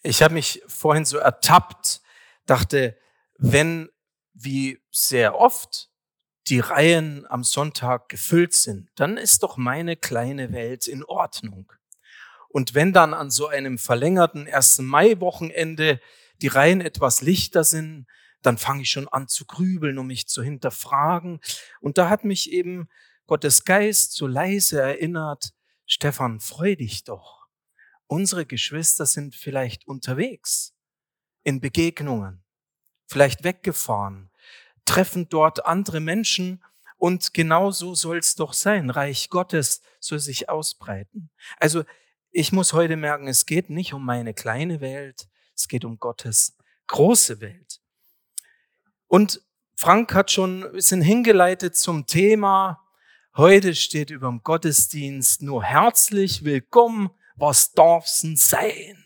Ich habe mich vorhin so ertappt, dachte, wenn wie sehr oft die Reihen am Sonntag gefüllt sind, dann ist doch meine kleine Welt in Ordnung. Und wenn dann an so einem verlängerten 1. Mai-Wochenende die Reihen etwas lichter sind, dann fange ich schon an zu grübeln und mich zu hinterfragen. Und da hat mich eben Gottes Geist so leise erinnert: Stefan, freu dich doch. Unsere Geschwister sind vielleicht unterwegs in Begegnungen, vielleicht weggefahren, treffen dort andere Menschen, und genauso soll es doch sein. Reich Gottes soll sich ausbreiten. Also ich muss heute merken, es geht nicht um meine kleine Welt, es geht um Gottes große Welt. Und Frank hat schon ein bisschen hingeleitet zum Thema. Heute steht über dem Gottesdienst nur herzlich willkommen, was darf's denn sein?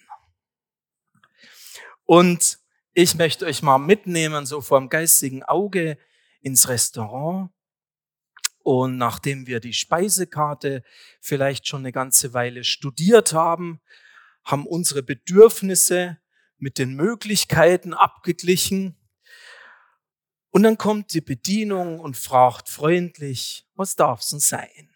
Und ich möchte euch mal mitnehmen, so vor dem geistigen Auge, ins Restaurant. Und nachdem wir die Speisekarte vielleicht schon eine ganze Weile studiert haben, haben unsere Bedürfnisse mit den Möglichkeiten abgeglichen. Und dann kommt die Bedienung und fragt freundlich: Was darf's denn sein?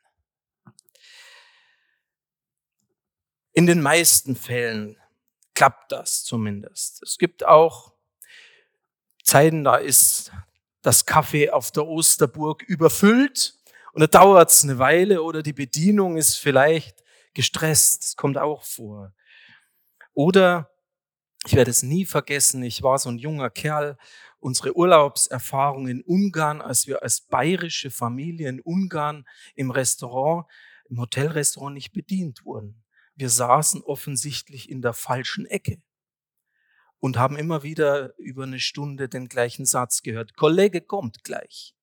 In den meisten Fällen klappt das zumindest. Es gibt auch Zeiten, da ist das Café auf der Osterburg überfüllt und da dauert es eine Weile oder die Bedienung ist vielleicht gestresst. Das kommt auch vor. Oder, ich werde es nie vergessen, ich war so ein junger Kerl, unsere Urlaubserfahrung in Ungarn, als wir als bayerische Familie in Ungarn im Restaurant, im Hotelrestaurant nicht bedient wurden. Wir saßen offensichtlich in der falschen Ecke und haben immer wieder über eine Stunde den gleichen Satz gehört: Kollege kommt gleich.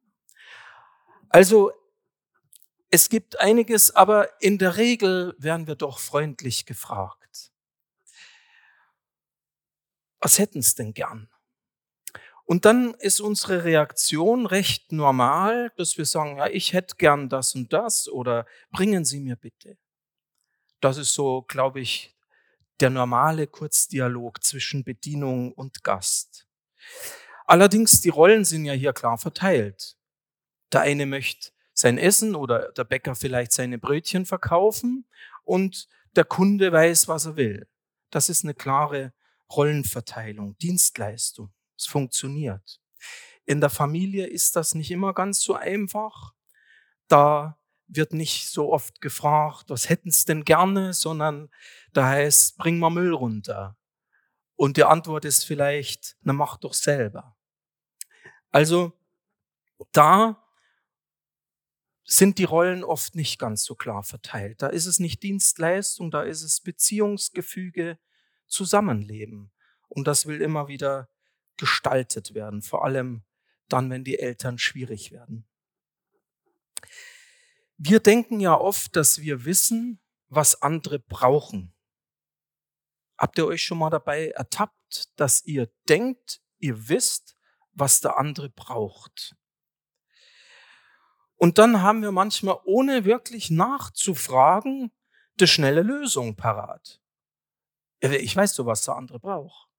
Also es gibt einiges, aber in der Regel werden wir doch freundlich gefragt: Was hätten Sie denn gern? Und dann ist unsere Reaktion recht normal, dass wir sagen: Ja, ich hätte gern das und das, oder bringen Sie mir bitte. Das ist so, glaube ich, der normale Kurzdialog zwischen Bedienung und Gast. Allerdings, die Rollen sind ja hier klar verteilt. Der eine möchte sein Essen oder der Bäcker vielleicht seine Brötchen verkaufen und der Kunde weiß, was er will. Das ist eine klare Rollenverteilung, Dienstleistung. Es funktioniert. In der Familie ist das nicht immer ganz so einfach. Da wird nicht so oft gefragt: Was hätten Sie denn gerne, sondern da heißt: Bring mal Müll runter. Und die Antwort ist vielleicht: Na, mach doch selber. Also da sind die Rollen oft nicht ganz so klar verteilt. Da ist es nicht Dienstleistung, da ist es Beziehungsgefüge, Zusammenleben. Und das will immer wieder gestaltet werden, vor allem dann, wenn die Eltern schwierig werden. Wir denken ja oft, dass wir wissen, was andere brauchen. Habt ihr euch schon mal dabei ertappt, dass ihr denkt, ihr wisst, was der andere braucht? Und dann haben wir manchmal, ohne wirklich nachzufragen, die schnelle Lösung parat. Ja, ich weiß so, was der andere braucht.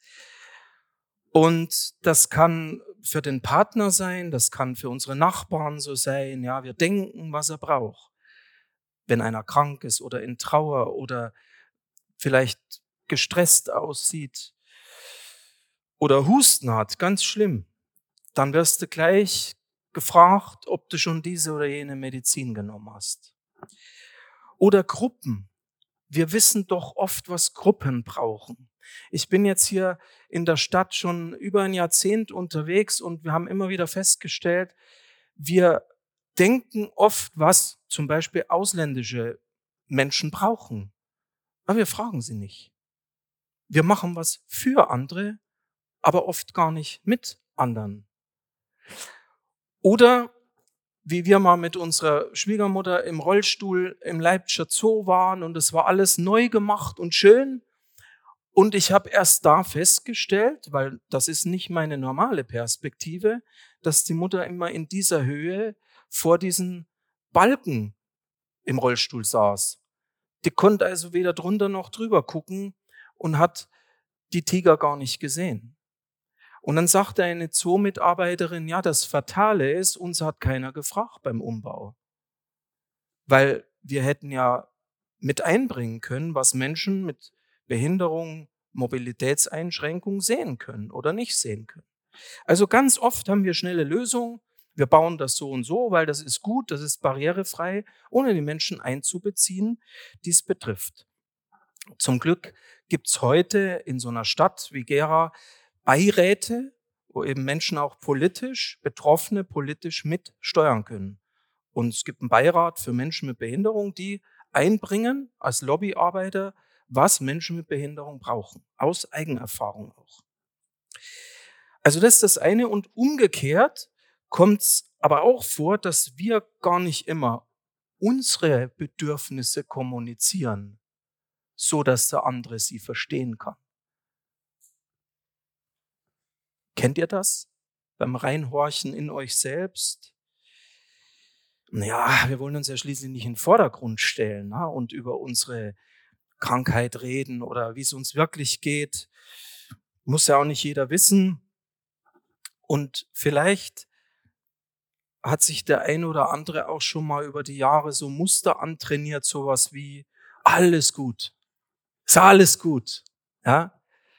Und das kann für den Partner sein, das kann für unsere Nachbarn so sein. Ja, wir denken, was er braucht. Wenn einer krank ist oder in Trauer oder vielleicht gestresst aussieht oder Husten hat, ganz schlimm, dann wirst du gleich gefragt, ob du schon diese oder jene Medizin genommen hast. Oder Gruppen. Wir wissen doch oft, was Gruppen brauchen. Ich bin jetzt hier in der Stadt schon über ein Jahrzehnt unterwegs und wir haben immer wieder festgestellt, wir denken oft, was zum Beispiel ausländische Menschen brauchen. Aber wir fragen sie nicht. Wir machen was für andere, aber oft gar nicht mit anderen. Oder wie wir mal mit unserer Schwiegermutter im Rollstuhl im Leipziger Zoo waren und es war alles neu gemacht und schön. Und ich habe erst da festgestellt, weil das ist nicht meine normale Perspektive, dass die Mutter immer in dieser Höhe vor diesen Balken im Rollstuhl saß. Die konnte also weder drunter noch drüber gucken und hat die Tiger gar nicht gesehen. Und dann sagte eine Zoo-Mitarbeiterin, ja, das Fatale ist, uns hat keiner gefragt beim Umbau. Weil wir hätten ja mit einbringen können, was Menschen mit Behinderung, Mobilitätseinschränkung sehen können oder nicht sehen können. Also ganz oft haben wir schnelle Lösungen. Wir bauen das so und so, weil das ist gut, das ist barrierefrei, ohne die Menschen einzubeziehen, die es betrifft. Zum Glück gibt es heute in so einer Stadt wie Gera Beiräte, wo eben Menschen auch politisch, Betroffene politisch mitsteuern können. Und es gibt einen Beirat für Menschen mit Behinderung, die einbringen als Lobbyarbeiter, was Menschen mit Behinderung brauchen, aus Eigenerfahrung auch. Also das ist das eine. Und umgekehrt kommt es aber auch vor, dass wir gar nicht immer unsere Bedürfnisse kommunizieren, so dass der andere sie verstehen kann. Kennt ihr das? Beim Reinhorchen in euch selbst? Ja, wir wollen uns ja schließlich nicht in den Vordergrund stellen, ne, und über unsere Krankheit reden oder wie es uns wirklich geht. Muss ja auch nicht jeder wissen. Und vielleicht hat sich der ein oder andere auch schon mal über die Jahre so Muster antrainiert, sowas wie alles gut, ist alles gut. Ja?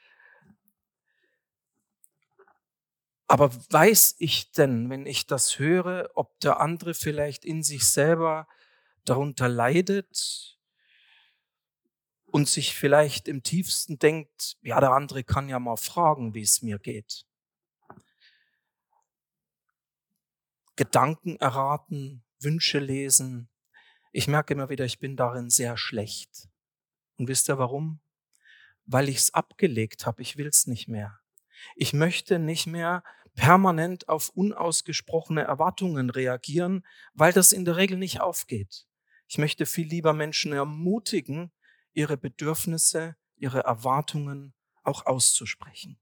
Aber weiß ich denn, wenn ich das höre, ob der andere vielleicht in sich selber darunter leidet und sich vielleicht im tiefsten denkt, ja, der andere kann ja mal fragen, wie es mir geht. Gedanken erraten, Wünsche lesen. Ich merke immer wieder, ich bin darin sehr schlecht. Und wisst ihr warum? Weil ich es abgelegt habe. Ich will es nicht mehr. Ich möchte nicht mehr permanent auf unausgesprochene Erwartungen reagieren, weil das in der Regel nicht aufgeht. Ich möchte viel lieber Menschen ermutigen, ihre Bedürfnisse, ihre Erwartungen auch auszusprechen.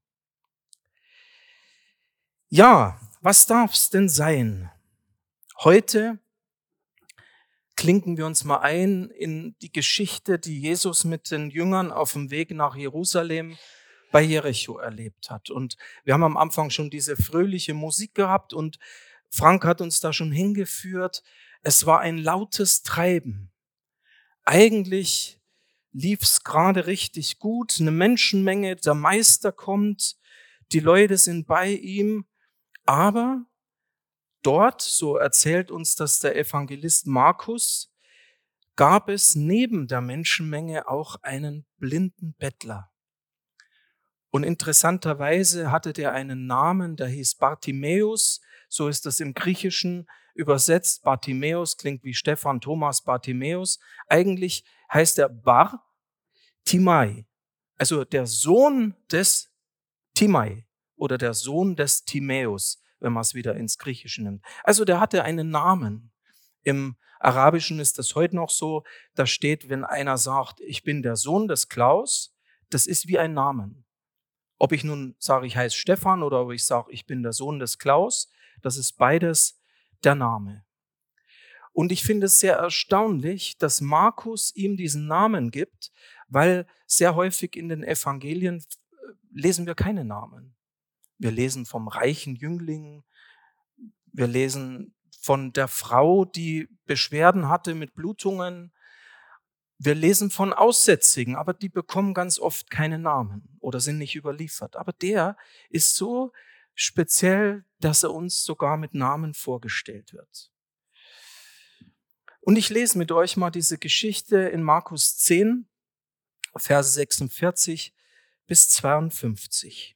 Ja, was darf es denn sein? Heute klinken wir uns mal ein in die Geschichte, die Jesus mit den Jüngern auf dem Weg nach Jerusalem bei Jericho erlebt hat. Und wir haben am Anfang schon diese fröhliche Musik gehabt und Frank hat uns da schon hingeführt. Es war ein lautes Treiben. Eigentlich lief es gerade richtig gut. Eine Menschenmenge, der Meister kommt, die Leute sind bei ihm. Aber dort, so erzählt uns das der Evangelist Markus, gab es neben der Menschenmenge auch einen blinden Bettler. Und interessanterweise hatte der einen Namen, der hieß Bartimäus, so ist das im Griechischen übersetzt. Bartimäus klingt wie Stephan, Thomas, Bartimäus. Eigentlich heißt er Bar Timai, also der Sohn des Timai oder der Sohn des Timäus, wenn man es wieder ins Griechische nimmt. Also der hatte einen Namen. Im Arabischen ist das heute noch so, da steht, wenn einer sagt, ich bin der Sohn des Klaus, das ist wie ein Namen. Ob ich nun sage, ich heiße Stefan oder ob ich sage, ich bin der Sohn des Klaus, das ist beides der Name. Und ich finde es sehr erstaunlich, dass Markus ihm diesen Namen gibt, weil sehr häufig in den Evangelien lesen wir keine Namen. Wir lesen vom reichen Jüngling, wir lesen von der Frau, die Beschwerden hatte mit Blutungen. Wir lesen von Aussätzigen, aber die bekommen ganz oft keine Namen oder sind nicht überliefert. Aber der ist so speziell, dass er uns sogar mit Namen vorgestellt wird. Und ich lese mit euch mal diese Geschichte in Markus 10, Verse 46 bis 52.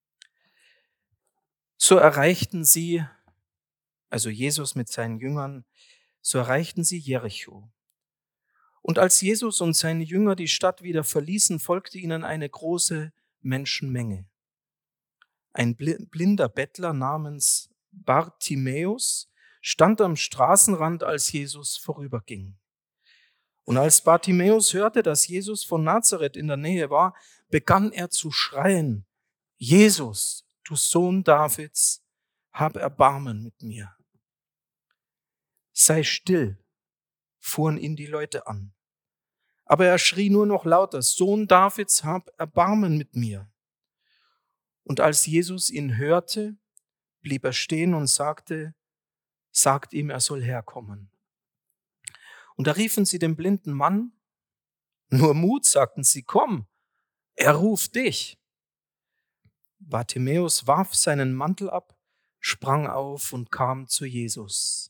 So erreichten sie, also Jesus mit seinen Jüngern, so erreichten sie Jericho. Und als Jesus und seine Jünger die Stadt wieder verließen, folgte ihnen eine große Menschenmenge. Ein blinder Bettler namens Bartimäus stand am Straßenrand, als Jesus vorüberging. Und als Bartimäus hörte, dass Jesus von Nazareth in der Nähe war, begann er zu schreien: Jesus, du Sohn Davids, hab Erbarmen mit mir. Sei still, fuhren ihn die Leute an. Aber er schrie nur noch lauter, Sohn Davids, hab Erbarmen mit mir. Und als Jesus ihn hörte, blieb er stehen und sagte, sagt ihm, er soll herkommen. Und da riefen sie den blinden Mann, nur Mut, sagten sie, komm, er ruft dich. Bartimäus warf seinen Mantel ab, sprang auf und kam zu Jesus.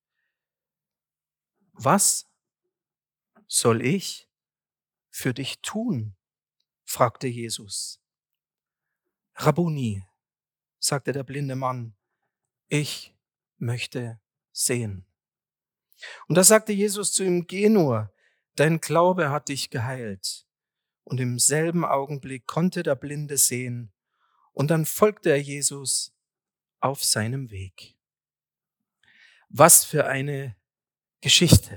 Was soll ich für dich tun? Fragte Jesus. Rabbuni, sagte der blinde Mann, ich möchte sehen. Und da sagte Jesus zu ihm, geh nur, dein Glaube hat dich geheilt. Und im selben Augenblick konnte der Blinde sehen. Und dann folgte er Jesus auf seinem Weg. Was für eine Geschichte.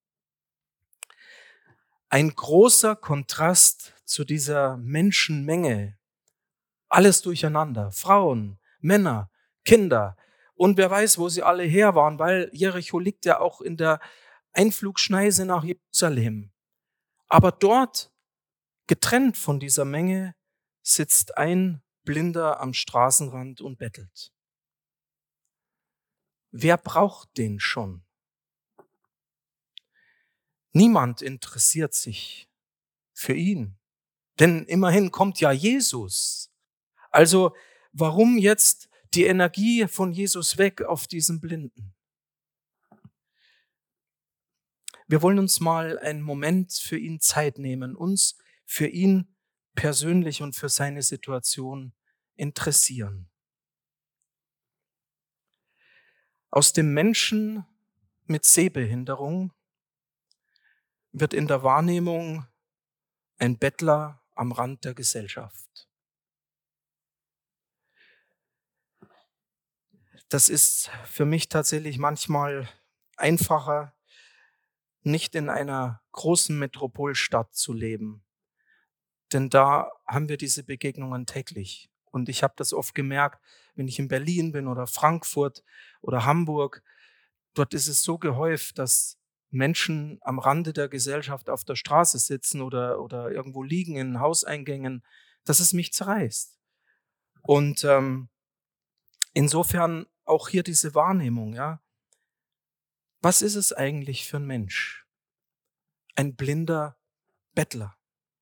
Ein großer Kontrast zu dieser Menschenmenge. Alles durcheinander. Frauen, Männer, Kinder. Und wer weiß, wo sie alle her waren, weil Jericho liegt ja auch in der Einflugschneise nach Jerusalem. Aber dort, getrennt von dieser Menge, sitzt ein Blinder am Straßenrand und bettelt. Wer braucht den schon? Niemand interessiert sich für ihn, denn immerhin kommt ja Jesus. Also warum jetzt die Energie von Jesus weg auf diesen Blinden? Wir wollen uns mal einen Moment für ihn Zeit nehmen, uns für ihn persönlich und für seine Situation interessieren. Aus dem Menschen mit Sehbehinderung wird in der Wahrnehmung ein Bettler am Rand der Gesellschaft. Das ist für mich tatsächlich manchmal einfacher, nicht in einer großen Metropolstadt zu leben. Denn da haben wir diese Begegnungen täglich. Und ich habe das oft gemerkt, wenn ich in Berlin bin oder Frankfurt oder Hamburg, dort ist es so gehäuft, dass Menschen am Rande der Gesellschaft auf der Straße sitzen oder irgendwo liegen in Hauseingängen, dass es mich zerreißt. Und insofern auch hier diese Wahrnehmung, ja. Was ist es eigentlich für ein Mensch? Ein blinder Bettler.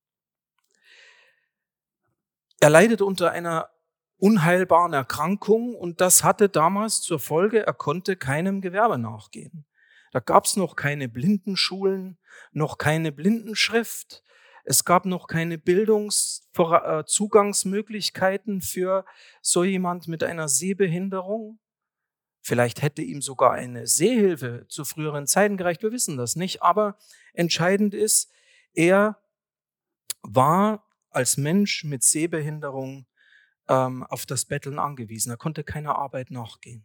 Er leidet unter einer unheilbaren Erkrankung und das hatte damals zur Folge, er konnte keinem Gewerbe nachgehen. Da gab es noch keine Blindenschulen, noch keine Blindenschrift. Es gab noch keine Zugangsmöglichkeiten für so jemand mit einer Sehbehinderung. Vielleicht hätte ihm sogar eine Sehhilfe zu früheren Zeiten gereicht, wir wissen das nicht. Aber entscheidend ist, er war als Mensch mit Sehbehinderung auf das Betteln angewiesen. Er konnte keiner Arbeit nachgehen.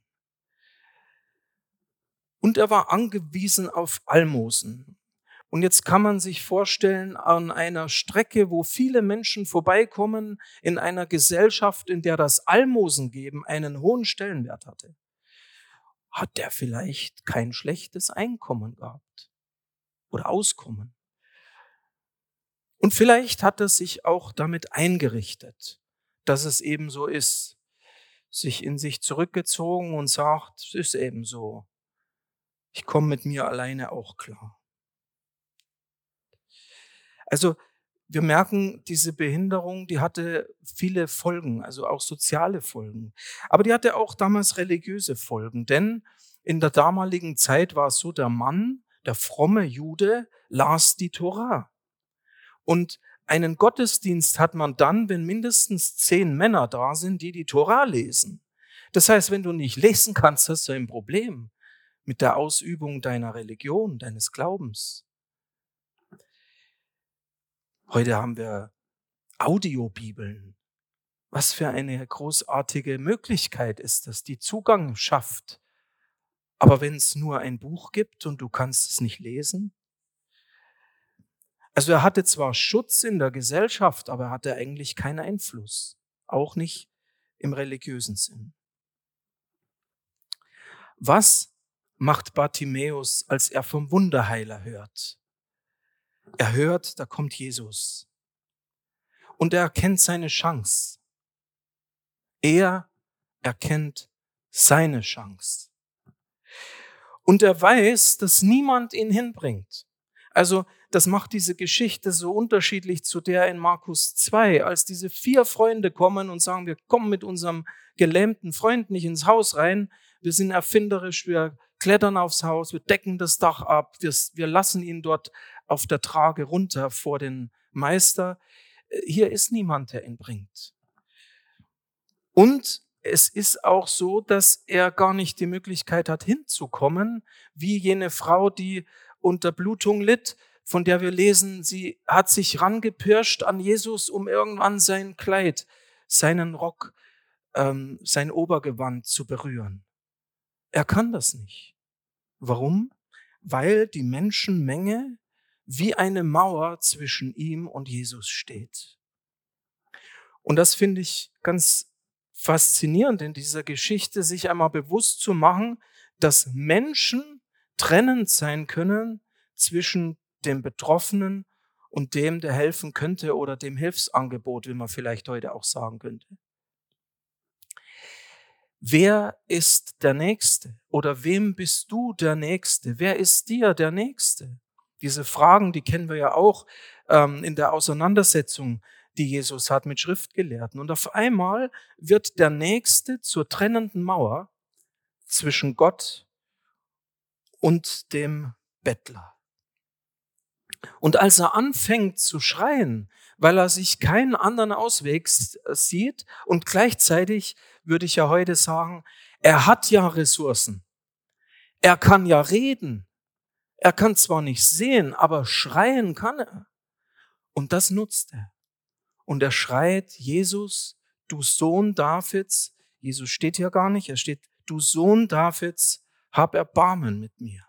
Und er war angewiesen auf Almosen. Und jetzt kann man sich vorstellen, an einer Strecke, wo viele Menschen vorbeikommen, in einer Gesellschaft, in der das Almosengeben einen hohen Stellenwert hatte, hat der vielleicht kein schlechtes Einkommen gehabt oder Auskommen. Und vielleicht hat er sich auch damit eingerichtet, dass es eben so ist, sich in sich zurückgezogen und sagt, es ist eben so, ich komme mit mir alleine auch klar. Also wir merken, diese Behinderung, die hatte viele Folgen, also auch soziale Folgen. Aber die hatte auch damals religiöse Folgen, denn in der damaligen Zeit war es so, der Mann, der fromme Jude, las die Tora. Und einen Gottesdienst hat man dann, wenn mindestens 10 Männer da sind, die die Tora lesen. Das heißt, wenn du nicht lesen kannst, hast du ein Problem mit der Ausübung deiner Religion, deines Glaubens. Heute haben wir Audiobibeln. Was für eine großartige Möglichkeit ist das, die Zugang schafft. Aber wenn es nur ein Buch gibt und du kannst es nicht lesen? Also er hatte zwar Schutz in der Gesellschaft, aber er hatte eigentlich keinen Einfluss. Auch nicht im religiösen Sinn. Was macht Bartimäus, als er vom Wunderheiler hört? Er hört, da kommt Jesus. Und er erkennt seine Chance. Er erkennt seine Chance. Und er weiß, dass niemand ihn hinbringt. Also das macht diese Geschichte so unterschiedlich zu der in Markus 2, als diese 4 Freunde kommen und sagen, wir kommen mit unserem gelähmten Freund nicht ins Haus rein, wir sind erfinderisch, wir klettern aufs Haus, wir decken das Dach ab, wir lassen ihn dort auf der Trage runter vor den Meister. Hier ist niemand, der ihn bringt. Und es ist auch so, dass er gar nicht die Möglichkeit hat, hinzukommen, wie jene Frau, die unter Blutung litt, von der wir lesen, sie hat sich rangepirscht an Jesus, um irgendwann sein Kleid, seinen Rock, sein Obergewand zu berühren. Er kann das nicht. Warum? Weil die Menschenmenge wie eine Mauer zwischen ihm und Jesus steht. Und das finde ich ganz faszinierend in dieser Geschichte, sich einmal bewusst zu machen, dass Menschen trennend sein können zwischen dem Betroffenen und dem, der helfen könnte, oder dem Hilfsangebot, wie man vielleicht heute auch sagen könnte. Wer ist der Nächste? Oder wem bist du der Nächste? Wer ist dir der Nächste? Diese Fragen, die kennen wir ja auch in der Auseinandersetzung, die Jesus hat mit Schriftgelehrten. Und auf einmal wird der Nächste zur trennenden Mauer zwischen Gott und dem Bettler. Und als er anfängt zu schreien, weil er sich keinen anderen Ausweg sieht und gleichzeitig würde ich ja heute sagen, er hat ja Ressourcen. Er kann ja reden. Er kann zwar nicht sehen, aber schreien kann er. Und das nutzt er. Und er schreit, Jesus, du Sohn Davids, Jesus steht hier gar nicht, er steht, du Sohn Davids, hab Erbarmen mit mir.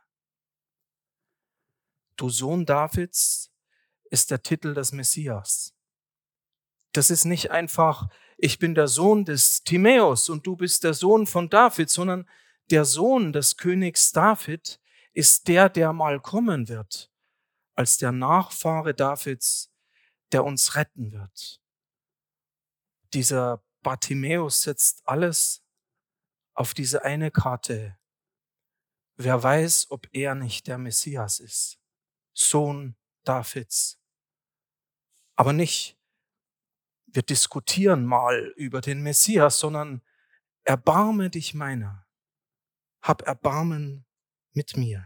Du Sohn Davids ist der Titel des Messias. Das ist nicht einfach, ich bin der Sohn des Timäus und du bist der Sohn von David, sondern der Sohn des Königs David ist der, der mal kommen wird, als der Nachfahre Davids, der uns retten wird. Dieser Bartimäus setzt alles auf diese eine Karte. Wer weiß, ob er nicht der Messias ist. Sohn Davids. Aber nicht, wir diskutieren mal über den Messias, sondern erbarme dich meiner. Hab Erbarmen mit mir.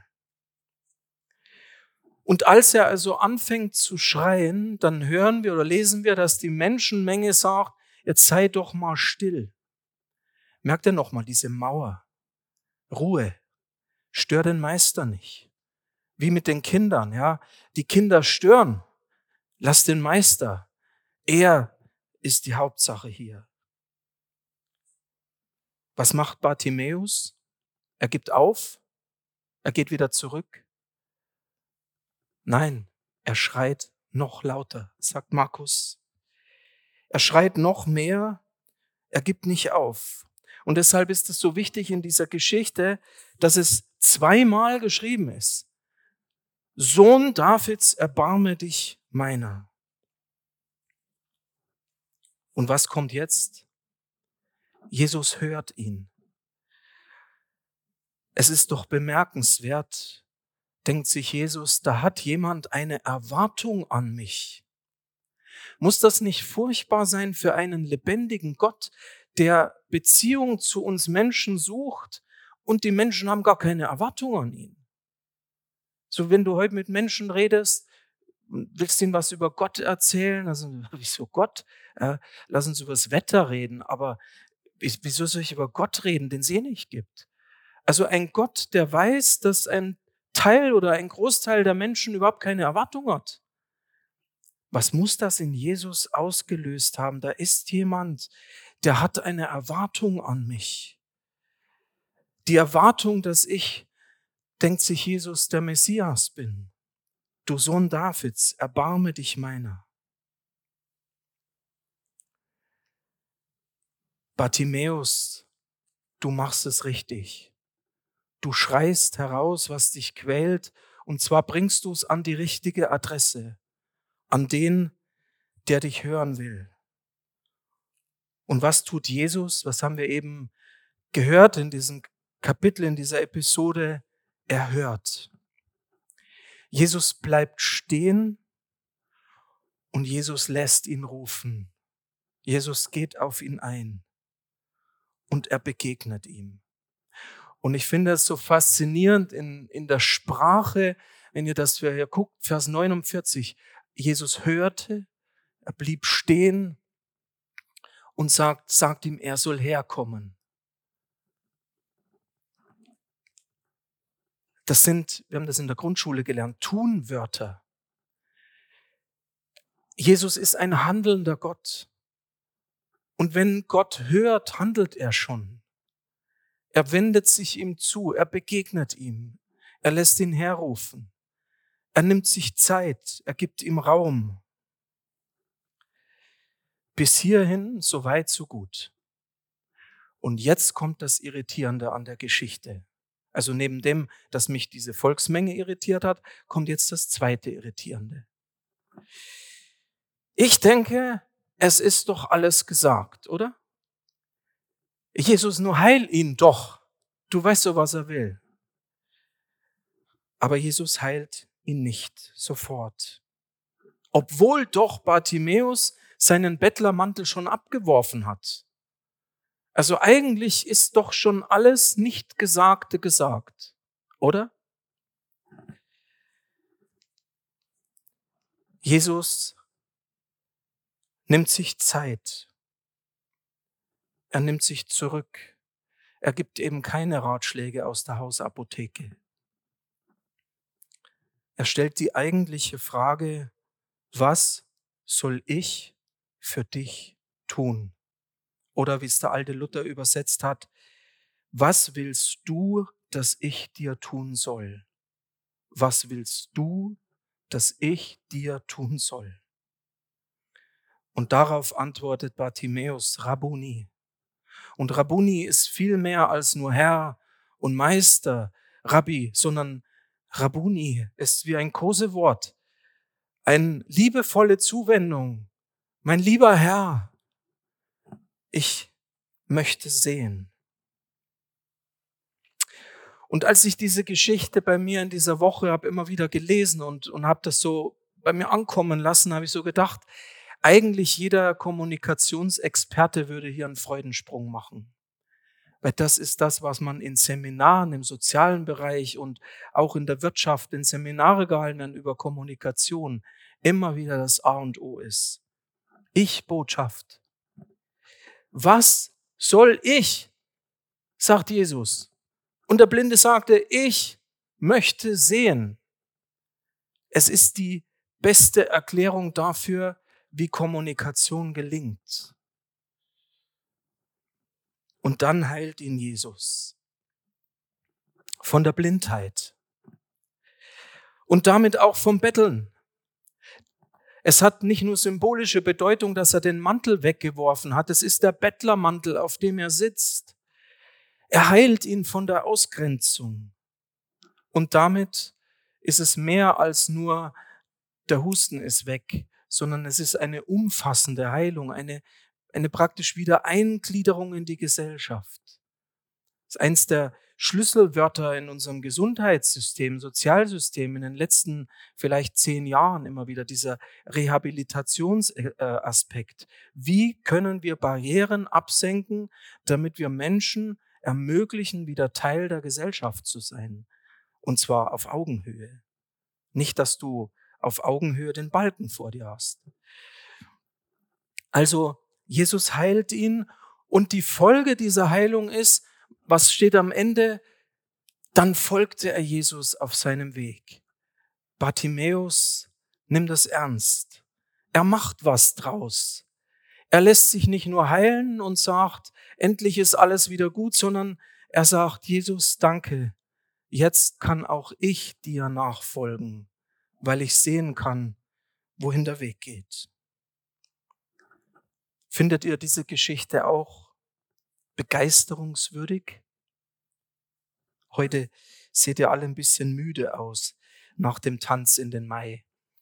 Und als er also anfängt zu schreien, dann hören wir oder lesen wir, dass die Menschenmenge sagt, jetzt sei doch mal still. Merkt ihr noch mal diese Mauer? Ruhe. Stör den Meister nicht. Wie mit den Kindern, ja. Die Kinder stören. Lass den Meister. Er ist die Hauptsache hier. Was macht Bartimäus? Er gibt auf. Er geht wieder zurück. Nein, er schreit noch lauter, sagt Markus. Er schreit noch mehr. Er gibt nicht auf. Und deshalb ist es so wichtig in dieser Geschichte, dass es 2-mal geschrieben ist. Sohn Davids, erbarme dich meiner. Und was kommt jetzt? Jesus hört ihn. Es ist doch bemerkenswert, denkt sich Jesus, da hat jemand eine Erwartung an mich. Muss das nicht furchtbar sein für einen lebendigen Gott, der Beziehung zu uns Menschen sucht und die Menschen haben gar keine Erwartung an ihn? So, wenn du heute mit Menschen redest, willst ihnen was über Gott erzählen, also wieso Gott? Lass uns über das Wetter reden, aber wieso soll ich über Gott reden, den es eh nicht gibt? Also ein Gott, der weiß, dass ein Teil oder ein Großteil der Menschen überhaupt keine Erwartung hat. Was muss das in Jesus ausgelöst haben? Da ist jemand, der hat eine Erwartung an mich. Die Erwartung, dass ich, denkt sich Jesus, der Messias bin. Du Sohn Davids, erbarme dich meiner. Bartimäus, du machst es richtig. Du schreist heraus, was dich quält Und zwar bringst du es an die richtige Adresse, an den, der dich hören will. Und was tut Jesus? Was haben wir eben gehört in diesem Kapitel, in dieser Episode? Er hört. Jesus bleibt stehen und Jesus lässt ihn rufen. Jesus geht auf ihn ein und er begegnet ihm. Und ich finde es so faszinierend in der Sprache, wenn ihr das hier guckt, Vers 49. Jesus hörte, er blieb stehen und sagt ihm, er soll herkommen. Wir haben das in der Grundschule gelernt, Tunwörter. Jesus ist ein handelnder Gott. Und wenn Gott hört, handelt er schon. Er wendet sich ihm zu, er begegnet ihm, er lässt ihn herrufen. Er nimmt sich Zeit, er gibt ihm Raum. Bis hierhin, so weit, so gut. Und jetzt kommt das Irritierende an der Geschichte. Also neben dem, dass mich diese Volksmenge irritiert hat, kommt jetzt das zweite Irritierende. Ich denke, es ist doch alles gesagt, oder? Jesus, nur heil ihn doch. Du weißt doch, was er will. Aber Jesus heilt ihn nicht sofort. Obwohl doch Bartimäus seinen Bettlermantel schon abgeworfen hat. Also eigentlich ist doch schon alles Nicht-Gesagte gesagt, oder? Jesus nimmt sich Zeit. Er nimmt sich zurück. Er gibt eben keine Ratschläge aus der Hausapotheke. Er stellt die eigentliche Frage, was soll ich für dich tun? Oder wie es der alte Luther übersetzt hat, was willst du, dass ich dir tun soll? Was willst du, dass ich dir tun soll? Und darauf antwortet Bartimäus, Rabbuni. Und Rabbuni ist viel mehr als nur Herr und Meister, Rabbi, sondern Rabbuni ist wie ein Kosewort, eine liebevolle Zuwendung. Mein lieber Herr, ich möchte sehen. Und als ich diese Geschichte bei mir in dieser Woche habe immer wieder gelesen und habe das so bei mir ankommen lassen, habe ich so gedacht, eigentlich jeder Kommunikationsexperte würde hier einen Freudensprung machen. Weil das ist das, was man in Seminaren im sozialen Bereich und auch in der Wirtschaft in Seminare gehalten werden über Kommunikation immer wieder das A und O ist. Ich-Botschaft. Was soll ich? Sagt Jesus. Und der Blinde sagte, ich möchte sehen. Es ist die beste Erklärung dafür, wie Kommunikation gelingt. Und dann heilt ihn Jesus von der Blindheit und damit auch vom Betteln. Es hat nicht nur symbolische Bedeutung, dass er den Mantel weggeworfen hat. Es ist der Bettlermantel, auf dem er sitzt. Er heilt ihn von der Ausgrenzung. Und damit ist es mehr als nur der Husten ist weg, sondern es ist eine umfassende Heilung, eine praktisch Wiedereingliederung in die Gesellschaft. Das ist eins der Schlüsselwörter in unserem Gesundheitssystem, Sozialsystem in den letzten vielleicht 10 Jahren immer wieder, dieser Rehabilitationsaspekt. Wie können wir Barrieren absenken, damit wir Menschen ermöglichen, wieder Teil der Gesellschaft zu sein? Und zwar auf Augenhöhe. Nicht, dass du auf Augenhöhe den Balken vor dir hast. Also Jesus heilt ihn und die Folge dieser Heilung ist, was steht am Ende? Dann folgte er Jesus auf seinem Weg. Bartimäus nimmt das ernst. Er macht was draus. Er lässt sich nicht nur heilen und sagt, endlich ist alles wieder gut, sondern er sagt, Jesus, danke, jetzt kann auch ich dir nachfolgen, weil ich sehen kann, wohin der Weg geht. Findet ihr diese Geschichte auch begeisterungswürdig? Heute seht ihr alle ein bisschen müde aus. nach dem Tanz in den Mai.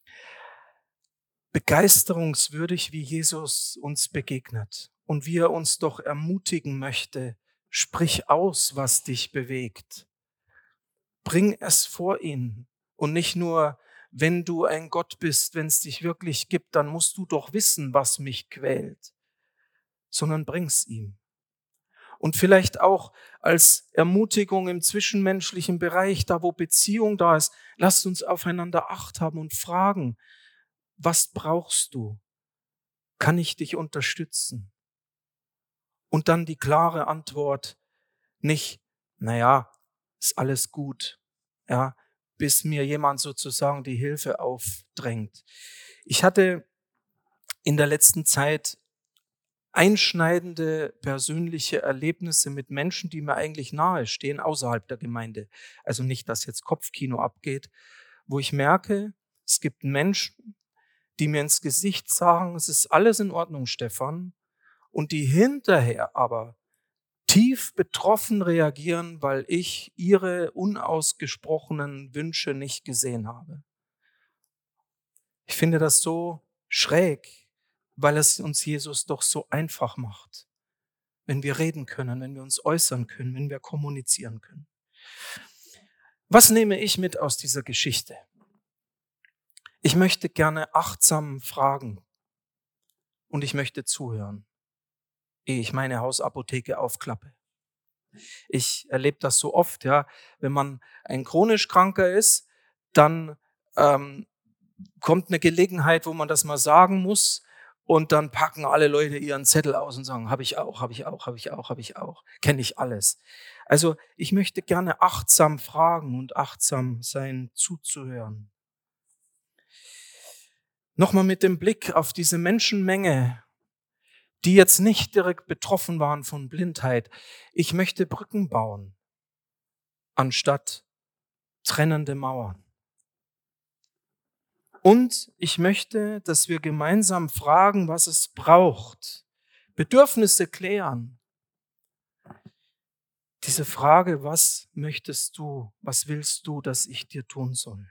Begeisterungswürdig, wie Jesus uns begegnet und wie er uns doch ermutigen möchte. Sprich aus, was dich bewegt. Bring es vor ihn und nicht nur, wenn du ein Gott bist, wenn es dich wirklich gibt, dann musst du doch wissen, was mich quält, sondern bring's ihm. Und vielleicht auch als Ermutigung im zwischenmenschlichen Bereich, da wo Beziehung da ist, lasst uns aufeinander Acht haben und fragen, was brauchst du? Kann ich dich unterstützen? Und dann die klare Antwort, nicht, naja, ist alles gut, ja, bis mir jemand sozusagen die Hilfe aufdrängt. Ich hatte in der letzten Zeit einschneidende persönliche Erlebnisse mit Menschen, die mir eigentlich nahe stehen, außerhalb der Gemeinde. Also nicht, dass jetzt Kopfkino abgeht, wo ich merke, es gibt Menschen, die mir ins Gesicht sagen, es ist alles in Ordnung, Stefan, und die hinterher aber tief betroffen reagieren, weil ich ihre unausgesprochenen Wünsche nicht gesehen habe. Ich finde das so schräg, weil es uns Jesus doch so einfach macht, wenn wir reden können, wenn wir uns äußern können, wenn wir kommunizieren können. Was nehme ich mit aus dieser Geschichte? Ich möchte gerne achtsam fragen und ich möchte zuhören, ehe ich meine Hausapotheke aufklappe. Ich erlebe das so oft, ja, wenn man ein chronisch Kranker ist, dann kommt eine Gelegenheit, wo man das mal sagen muss und dann packen alle Leute ihren Zettel aus und sagen, habe ich auch, habe ich auch, habe ich auch, habe ich auch, kenne ich alles. Also ich möchte gerne achtsam fragen und achtsam sein, zuzuhören. Nochmal mit dem Blick auf diese Menschenmenge, die jetzt nicht direkt betroffen waren von Blindheit. Ich möchte Brücken bauen, anstatt trennende Mauern. Und ich möchte, dass wir gemeinsam fragen, was es braucht. Bedürfnisse klären. Diese Frage, was möchtest du, was willst du, dass ich dir tun soll?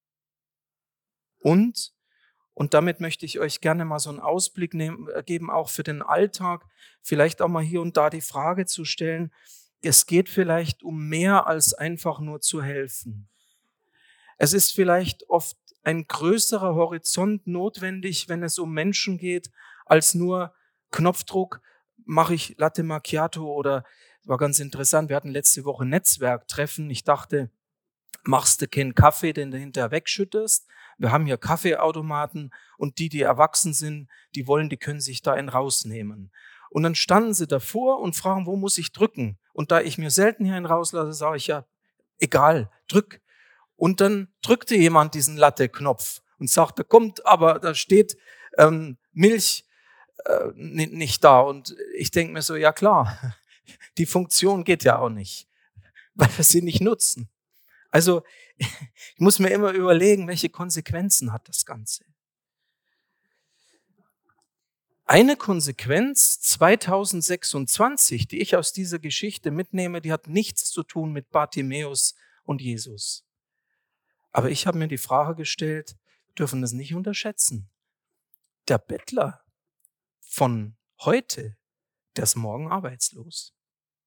Und damit möchte ich euch gerne mal so einen Ausblick geben, auch für den Alltag, vielleicht auch mal hier und da die Frage zu stellen, es geht vielleicht um mehr als einfach nur zu helfen. Es ist vielleicht oft ein größerer Horizont notwendig, wenn es um Menschen geht, als nur Knopfdruck, mache ich Latte Macchiato oder, war ganz interessant, wir hatten letzte Woche Netzwerktreffen. Ich dachte, machst du keinen Kaffee, den du hinterher wegschüttest. Wir haben hier Kaffeeautomaten und die erwachsen sind, die können sich da einen rausnehmen. Und dann standen sie davor und fragen, wo muss ich drücken? Und da ich mir selten hier einen rauslasse, sage ich ja, egal, drück. Und dann drückte jemand diesen Latte-Knopf und sagte, kommt, aber da steht Milch nicht da. Und ich denke mir so, ja klar, die Funktion geht ja auch nicht, weil wir sie nicht nutzen. Also ich muss mir immer überlegen, welche Konsequenzen hat das Ganze. Eine Konsequenz 2026, die ich aus dieser Geschichte mitnehme, die hat nichts zu tun mit Bartimäus und Jesus. Aber ich habe mir die Frage gestellt, wir dürfen das nicht unterschätzen. Der Bettler von heute, der ist morgen arbeitslos.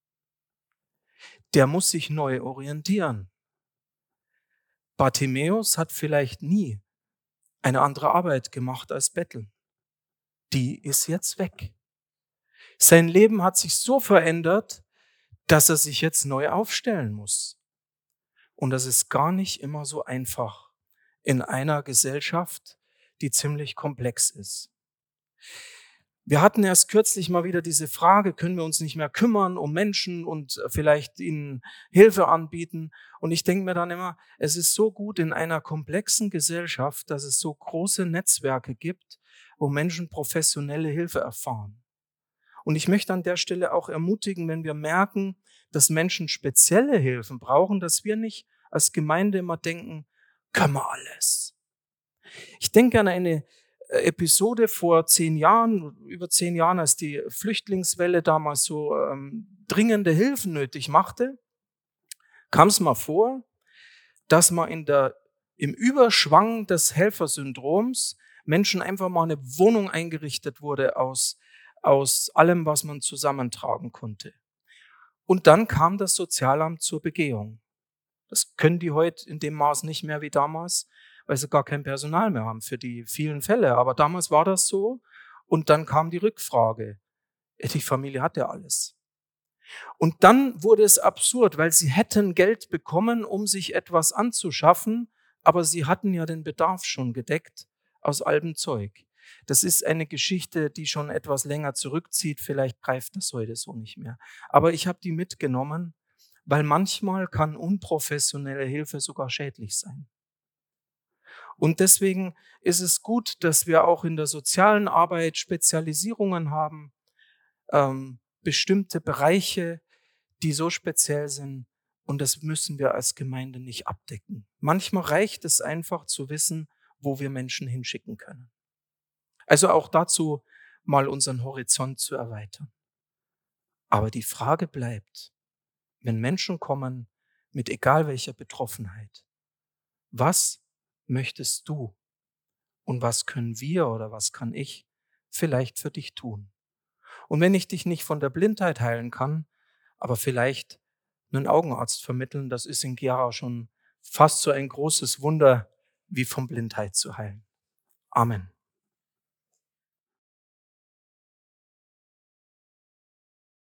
Der muss sich neu orientieren. Bartimäus hat vielleicht nie eine andere Arbeit gemacht als Betteln. Die ist jetzt weg. Sein Leben hat sich so verändert, dass er sich jetzt neu aufstellen muss. Und das ist gar nicht immer so einfach in einer Gesellschaft, die ziemlich komplex ist. Wir hatten erst kürzlich mal wieder diese Frage, können wir uns nicht mehr kümmern um Menschen und vielleicht ihnen Hilfe anbieten? Und ich denke mir dann immer, es ist so gut in einer komplexen Gesellschaft, dass es so große Netzwerke gibt, wo Menschen professionelle Hilfe erfahren. Und ich möchte an der Stelle auch ermutigen, wenn wir merken, dass Menschen spezielle Hilfen brauchen, dass wir nicht als Gemeinde immer denken, können wir alles. Ich denke an eine Episode vor 10 Jahren, über 10 Jahren, als die Flüchtlingswelle damals so dringende Hilfen nötig machte, kam es mal vor, dass man in der im Überschwang des Helfersyndroms Menschen einfach mal eine Wohnung eingerichtet wurde aus allem, was man zusammentragen konnte. Und dann kam das Sozialamt zur Begehung. Das können die heute in dem Maß nicht mehr wie damals, weil sie gar kein Personal mehr haben für die vielen Fälle. Aber damals war das so. Und dann kam die Rückfrage. Die Familie hat ja alles. Und dann wurde es absurd, weil sie hätten Geld bekommen, um sich etwas anzuschaffen, aber sie hatten ja den Bedarf schon gedeckt aus allem Zeug. Das ist eine Geschichte, die schon etwas länger zurückzieht. Vielleicht greift das heute so nicht mehr. Aber ich habe die mitgenommen, weil manchmal kann unprofessionelle Hilfe sogar schädlich sein. Und deswegen ist es gut, dass wir auch in der sozialen Arbeit Spezialisierungen haben, bestimmte Bereiche, die so speziell sind, und das müssen wir als Gemeinde nicht abdecken. Manchmal reicht es einfach zu wissen, wo wir Menschen hinschicken können. Also auch dazu mal unseren Horizont zu erweitern. Aber die Frage bleibt, wenn Menschen kommen mit egal welcher Betroffenheit, was möchtest du und was können wir oder was kann ich vielleicht für dich tun? Und wenn ich dich nicht von der Blindheit heilen kann, aber vielleicht einen Augenarzt vermitteln, das ist in Gera schon fast so ein großes Wunder, wie von Blindheit zu heilen. Amen.